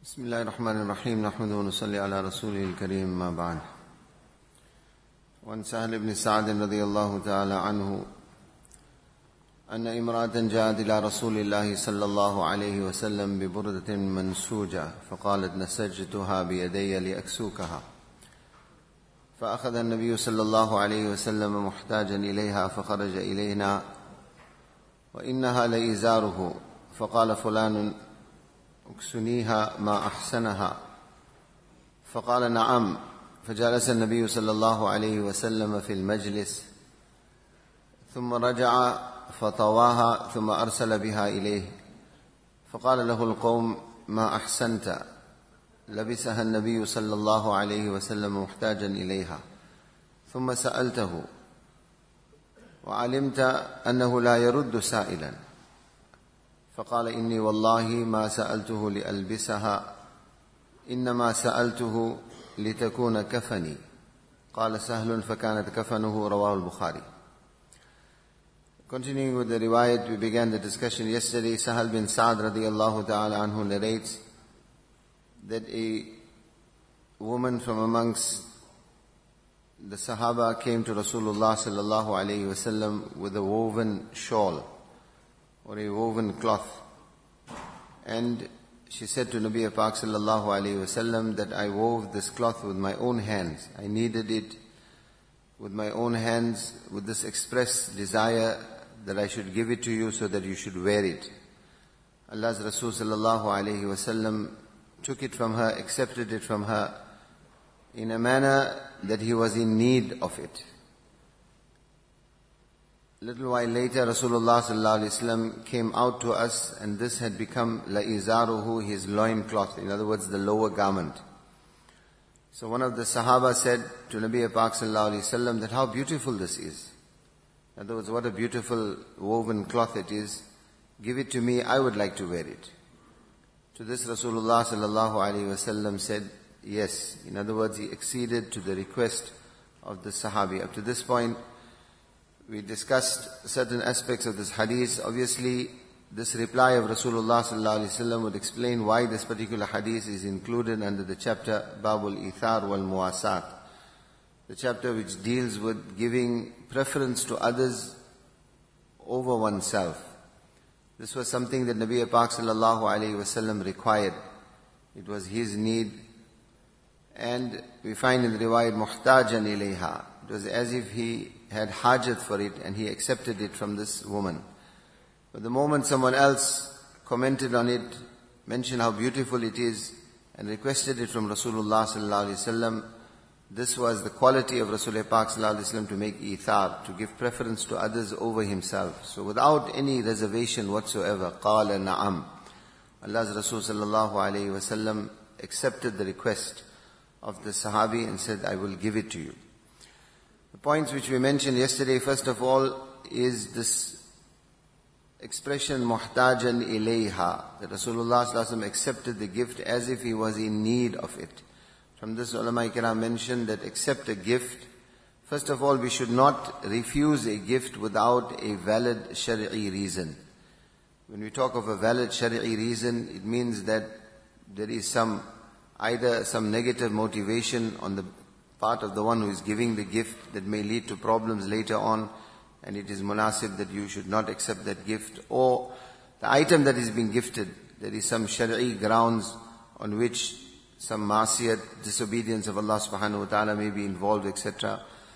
بسم الله الرحمن الرحيم نحمده ونصلي على رسوله الكريم ما بعد. وعن سهل بن سعد رضي الله تعالى عنه أن امرأة جاءت إلى رسول الله صلى الله عليه وسلم ببردة منسوجة فقالت نسجتها بيدي لأكسوكها، فأخذ النبي صلى الله عليه وسلم محتاجا إليها فخرج إلينا وإنها لإزاره، فقال فلان اكسنيها ما أحسنها، فقال نعم، فجلس النبي صلى الله عليه وسلم في المجلس ثم رجع فطواها ثم أرسل بها إليه، فقال له القوم ما أحسنت، لبسها النبي صلى الله عليه وسلم محتاجا إليها، ثم سألته وعلمت أنه لا يرد سائلا، فقال إني والله ما سألته لألبسها، إنما سألته لتكون كفني. قال سهل فكانت كفنه. رواه البخاري. Continuing with the riwayat, we began the discussion yesterday. Sahal bin Sa'd radiyallahu ta'ala anhu narrates that a woman from amongst the Sahaba came to Rasulullah sallallahu alayhi wasallam with a woven shawl or a woven cloth, and she said to Nabi Pak sallallahu alayhi wasallam that I wove this cloth with my own hands. I kneaded it with my own hands with this express desire that I should give it to you so that you should wear it. Allah's Rasul sallallahu alayhi wasallam took it from her, accepted it from her in a manner that he was in need of it. Little while later, Rasulullah sallallahu alaihi wasallam came out to us, and this had become la'izaruhu, his loin cloth. In other words, the lower garment. So one of the Sahaba said to Nabi Pak sallallahu alaihi wasallam that how beautiful this is. In other words, what a beautiful woven cloth it is. Give it to me, I would like to wear it. To this Rasulullah sallallahu alaihi wasallam said yes. In other words, he acceded to the request of the Sahabi. Up to this point, we discussed certain aspects of this hadith. Obviously, this reply of Rasulullah sallallahu alaihi wasallam would explain why this particular hadith is included under the chapter Babul Ithar wal Muwasat, the chapter which deals with giving preference to others over oneself. This was something that Nabi Pak sallallahu alaihi wasallam required. It was his need, and we find in the riwayat muhtajan ilayha. It was as if he had hajat for it and he accepted it from this woman. But the moment someone else commented on it, mentioned how beautiful it is, and requested it from Rasulullah sallallahu alaihi wasallam, this was the quality of Rasulullah Pak sallallahu alaihi wasallam, to make ithar, to give preference to others over himself. So without any reservation whatsoever, qala na'am, Allah's Rasul sallallahu alaihi wasallam accepted the request of the Sahabi and said, I will give it to you. The points which we mentioned yesterday, first of all, is this expression muhtajan ilayha, that Rasulullah sallallahu alaihi wasallam accepted the gift as if he was in need of it. From this, ulama kiram mentioned that accept a gift. First of all, we should not refuse a gift without a valid shari'i reason. When we talk of a valid shari'i reason, it means that there is either some negative motivation on the part of the one who is giving the gift that may lead to problems later on, and it is munasib that you should not accept that gift, or the item that is being gifted, there is some shari'i grounds on which some ma'asiyat, disobedience of Allah subhanahu wa ta'ala may be involved, etc.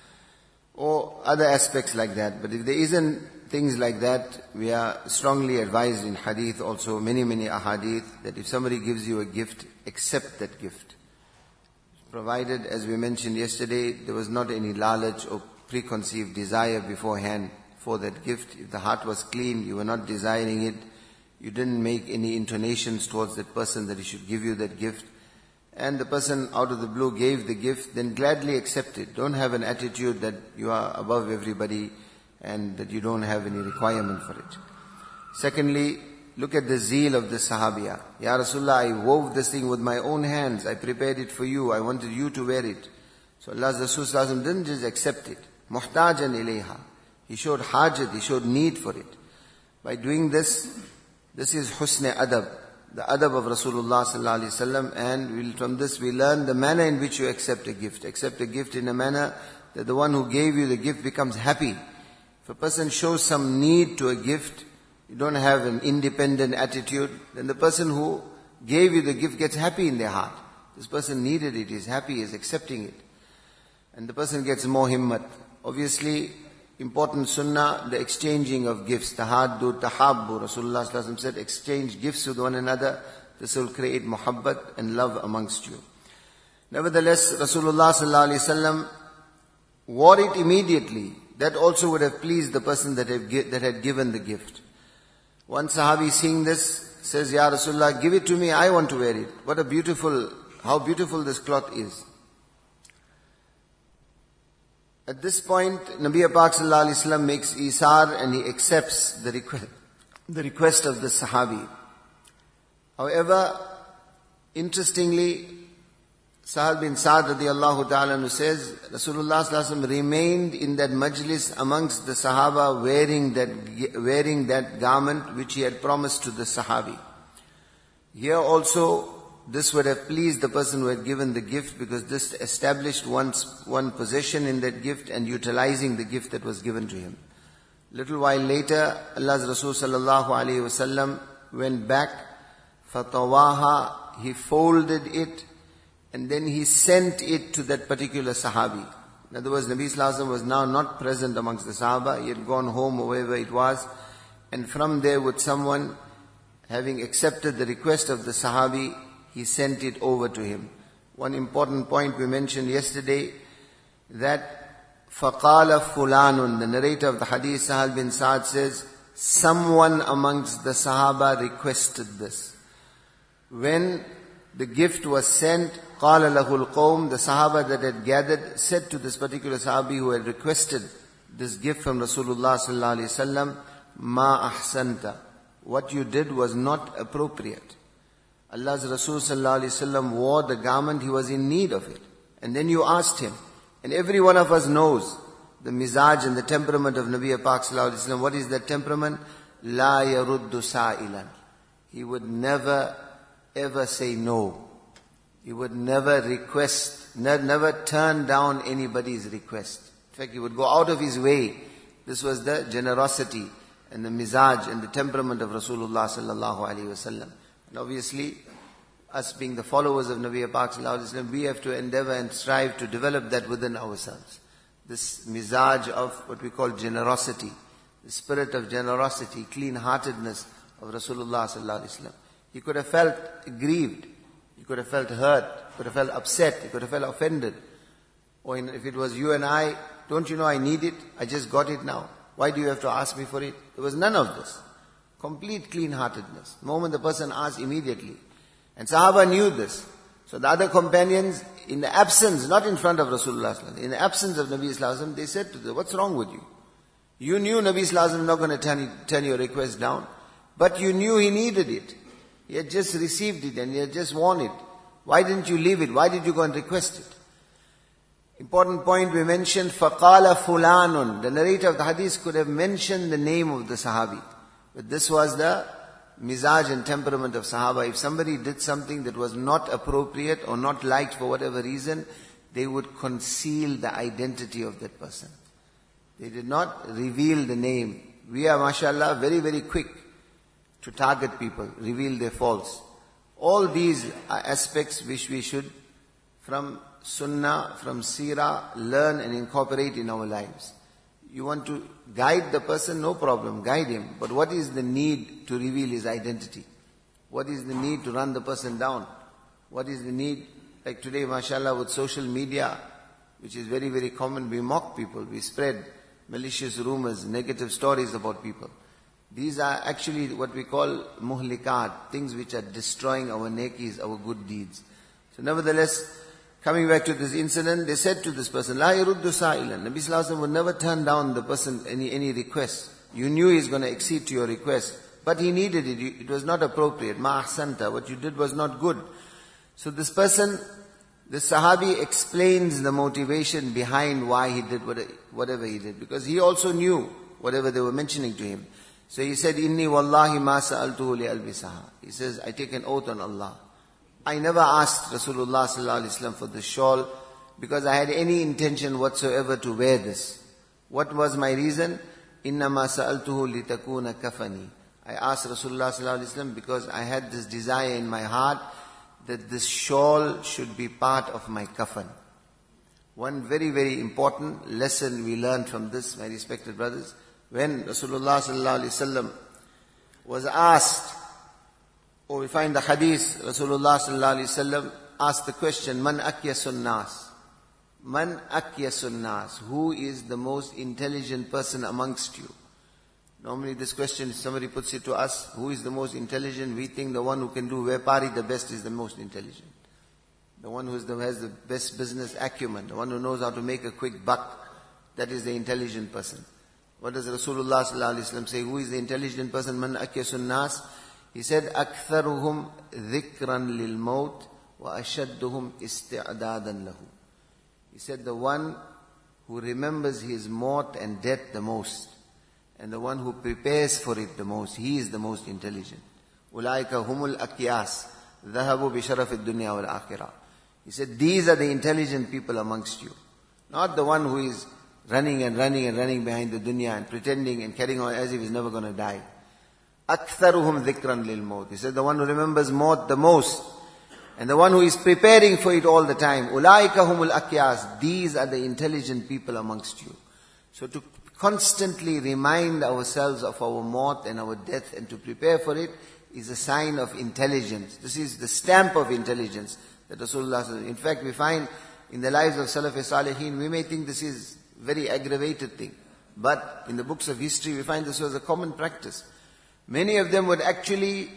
Or other aspects like that. But if there isn't things like that, we are strongly advised in hadith also, many ahadith, that if somebody gives you a gift, accept that gift. Provided, as we mentioned yesterday, there was not any lalaj or preconceived desire beforehand for that gift. If the heart was clean, you were not desiring it, you didn't make any intonations towards that person that he should give you that gift, and the person out of the blue gave the gift, then gladly accept it. Don't have an attitude that you are above everybody and that you don't have any requirement for it. Secondly, look at the zeal of the Sahabiya. Ya Rasulullah, I wove this thing with my own hands. I prepared it for you. I wanted you to wear it. So Allah's Rasul didn't just accept it. Muhtajan ilayha. He showed hajat, he showed need for it. By doing this, this is husn adab. the adab of Rasulullah sallallahu alaihi wasallam, and from this we learn the manner in which you accept a gift. Accept a gift in a manner that the one who gave you the gift becomes happy. If a person shows some need to a gift, you don't have an independent attitude, then the person who gave you the gift gets happy in their heart. This person needed it, is happy, is accepting it. And the person gets more himmat. Obviously, important sunnah, the exchanging of gifts. Tahaddu, tahabbu. Rasulullah sallallahu alaihi wasallam said, exchange gifts with one another. This will create muhabbat and love amongst you. Nevertheless, Rasulullah sallallahu alaihi wasallam wore it immediately. That also would have pleased the person that had given the gift. One Sahabi seeing this says, Ya Rasulullah, give it to me, I want to wear it. How beautiful this cloth is. At this point, Nabi Pak sallallahu alaihi wasallam makes isar and he accepts the request of the Sahabi. However, interestingly, Sahal bin Sa'd radiyallahu ta'ala who says, Rasulullah sallallahu alaihi wasallam remained in that majlis amongst the Sahaba wearing that garment which he had promised to the Sahabi. Here also, this would have pleased the person who had given the gift, because this established one possession in that gift and utilizing the gift that was given to him. Little while later, Allah's Rasul sallallahu alaihi wasallam went back, fatawaha, he folded it, and then he sent it to that particular Sahabi. In other words, Nabi sallallahu alaihi wasallam was now not present amongst the Sahaba, he had gone home or wherever it was, and from there with someone, having accepted the request of the Sahabi, he sent it over to him. One important point we mentioned yesterday, that فَقَالَ فُلَانٌ, the narrator of the hadith, Sahal bin Sa'd says, someone amongst the Sahaba requested this. When the gift was sent, قَالَ لَهُ الْقَوْمِ, the Sahaba that had gathered said to this particular Sahabi who had requested this gift from Rasulullah sallallahu alaihi wasallam, مَا أَحْسَنْتَ, what you did was not appropriate. Allah's Rasul sallallahu alaihi wasallam wore the garment, he was in need of it. And then you asked him. And every one of us knows the mizaj and the temperament of Nabi Pak sallallahu alaihi wasallam. What is that temperament? La yaruddu sa'ilan. He would never ever say no. He would never never turn down anybody's request. In fact, he would go out of his way. This was the generosity and the mizaj and the temperament of Rasulullah sallallahu alaihi wasallam. And obviously, us being the followers of Nabi Pak sallallahu alaihi wasallam, we have to endeavor and strive to develop that within ourselves. This mizaj of what we call generosity, the spirit of generosity, clean-heartedness of Rasulullah sallallahu alaihi wasallam. He could have felt grieved, he could have felt hurt, he could have felt upset, he could have felt offended. Or if it was you and I, don't you know I need it? I just got it now. Why do you have to ask me for it? There was none of this. Complete clean-heartedness. The moment the person asked, immediately. And Sahaba knew this. So the other companions, in the absence, not in front of Rasulullah, in the absence of Nabi sallallahu alaihi wasallam, they said to them, what's wrong with you? You knew Nabi sallallahu alaihi wasallam not going to turn your request down, but you knew he needed it. He had just received it and he had just worn it. Why didn't you leave it? Why did you go and request it? Important point we mentioned, فَقَالَ فُلَانٌ. The narrator of the hadith could have mentioned the name of the Sahabi. But this was the mizaj and temperament of Sahaba. If somebody did something that was not appropriate or not liked for whatever reason, they would conceal the identity of that person. They did not reveal the name. We are, mashallah, very, very quick to target people, reveal their faults. All these are aspects which we should, from sunnah, from seerah, learn and incorporate in our lives. You want to guide the person, no problem, guide him. But what is the need to reveal his identity? What is the need to run the person down? What is the need, like today, mashallah, with social media, which is very, very common, we mock people, we spread malicious rumors, negative stories about people. These are actually what we call muhlikat, things which are destroying our nekis, our good deeds. So nevertheless, coming back to this incident, they said to this person, La yaruddu sa'ilan. Nabi sallallahu alaihi wasallam would never turn down the person any request. You knew he's going to accede to your request, but he needed it. It was not appropriate. Ma ahsanta. What you did was not good. So this person, this Sahabi explains the motivation behind why he did whatever he did, because he also knew whatever they were mentioning to him. So he said, Inni wallahi ma sa'altuhu li albisaha. He says, I take an oath on Allah. I never asked Rasulullah sallallahu alaihi wasallam for the shawl because I had any intention whatsoever to wear this. What was my reason? Innama sa'altuhu litakuna kafani. I asked Rasulullah sallallahu alaihi wasallam because I had this desire in my heart that this shawl should be part of my kafan. One very, very important lesson we learned from this, my respected brothers, when Rasulullah sallallahu alaihi wasallam was asked, or we find the hadith, Rasulullah sallallahu alaihi wasallam asked the question, Man akyasun nas? Man akyasun nas? Who is the most intelligent person amongst you? Normally this question, somebody puts it to us, who is the most intelligent? We think the one who can do Vepari the best is the most intelligent. The one who has the best business acumen, the one who knows how to make a quick buck, that is the intelligent person. What does Rasulullah sallallahu alaihi wasallam say? Who is the intelligent person? Man akyasun nas? He said, أَكْثَرُهُمْ ذِكْرًا لِلْمَوْتِ وَأَشَدُّهُمْ إِسْتِعْدَادًا لَهُ. He said, the one who remembers his maut and death the most, and the one who prepares for it the most, he is the most intelligent. أُولَٰئِكَ هُمُ الْأَكْيَاسِ ذَهَبُوا بِشَرَفِ الدُّنْيَا وَالْآخِرَةِ. He said, these are the intelligent people amongst you. Not the one who is running behind the dunya and pretending and carrying on as if he's never going to die. أَكْثَرُهُمْ ذِكْرًا لِلْمَوْتِ. He said, the one who remembers maut the most, and the one who is preparing for it all the time. أُولَٰئِكَ هُمُ الْأَكْيَاسِ. These are the intelligent people amongst you. So to constantly remind ourselves of our maut and our death and to prepare for it is a sign of intelligence. This is the stamp of intelligence that Rasulullah says. In fact, we find in the lives of Salaf-e-Salihin, we may think this is a very aggravated thing. But in the books of history, we find this was a common practice. Many of them would actually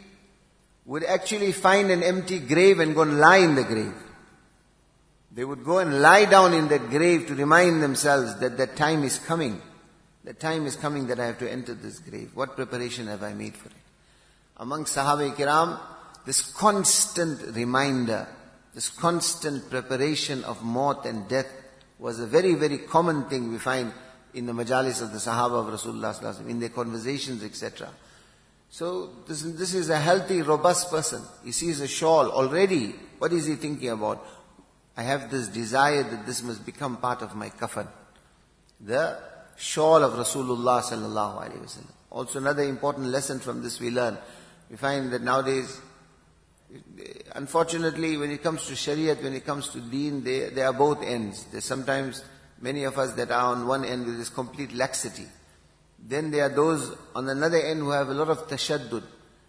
find an empty grave and go and lie in the grave. They would go and lie down in that grave to remind themselves that that time is coming. That time is coming that I have to enter this grave. What preparation have I made for it? Among Sahaba-i-Kiram, this constant reminder, this constant preparation of maut and death was a very, very common thing we find in the majalis of the Sahaba of Rasulullah sallallahu alaihi wasallam, in their conversations, etc. So this is a healthy, robust person. He sees a shawl already. What is he thinking about? I have this desire that this must become part of my kafan. The shawl of Rasulullah sallallahu alaihi wasallam. Also another important lesson from this we learn. We find that nowadays, unfortunately, when it comes to Shariat, when it comes to Deen, they are both ends. There's sometimes many of us that are on one end with this complete laxity. Then there are those on another end who have a lot of tashaddud.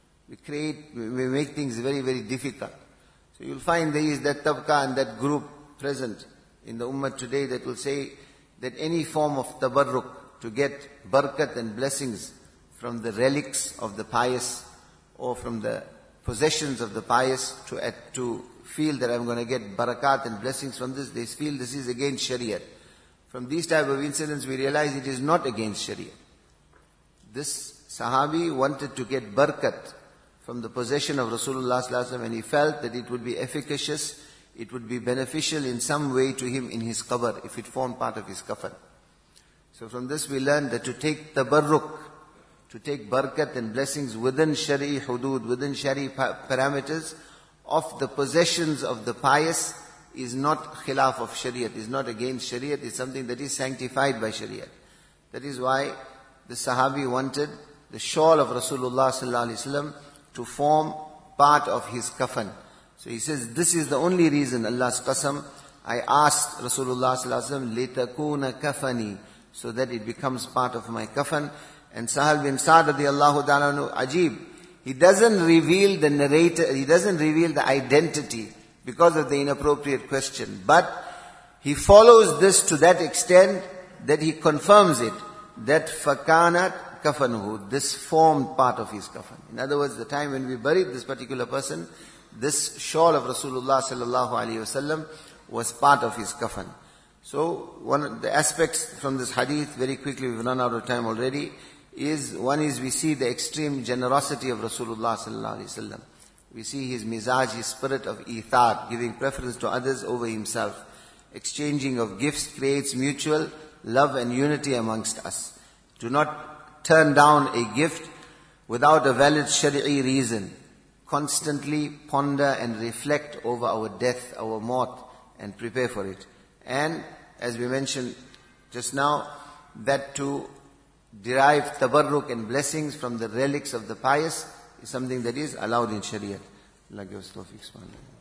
We make things very, very difficult. So you'll find there is that tabqa and that group present in the ummah today that will say that any form of tabarruk, to get barakat and blessings from the relics of the pious or from the possessions of the pious, to feel that I'm going to get barakat and blessings from this, they feel this is against Shariat. From these type of incidents we realize it is not against Shariat. This Sahabi wanted to get barakat from the possession of Rasulullah sallallahu alaihi wasallam, and he felt that it would be efficacious, it would be beneficial in some way to him in his qabr, if it formed part of his kafan. So from this we learn that to take tabarruk, to take barakat and blessings within Shari hudud, within Shari parameters of the possessions of the pious is not khilaf of Shariat, is not against Shariat, it's something that is sanctified by Shariat. That is why the Sahabi wanted the shawl of Rasulullah sallallahu alaihi wasallam to form part of his kafan. So he says, this is the only reason, Allah's qasam, I asked Rasulullah sallallahu alaihi wasallam, litakuna kafani, so that it becomes part of my kafan. And Sahal bin Sa'd radiyallahu ta'ala ajib, he doesn't reveal the narrator, he doesn't reveal the identity because of the inappropriate question. But he follows this to that extent that he confirms it, that fakanat kafanuhu, this formed part of his kafan. In other words, the time when we buried this particular person, this shawl of Rasulullah sallallahu alaihi wasallam was part of his kafan. So one of the aspects from this hadith, very quickly, we've run out of time already, one is we see the extreme generosity of Rasulullah sallallahu alaihi wasallam. We see his mizaj, his spirit of ithar, giving preference to others over himself. Exchanging of gifts creates mutual love and unity amongst us. Do not turn down a gift without a valid Shari'i reason. Constantly ponder and reflect over our death, our maut, and prepare for it. And as we mentioned just now, that to derive tabarruk and blessings from the relics of the pious is something that is allowed in Shariah. Allah give us tawfiq.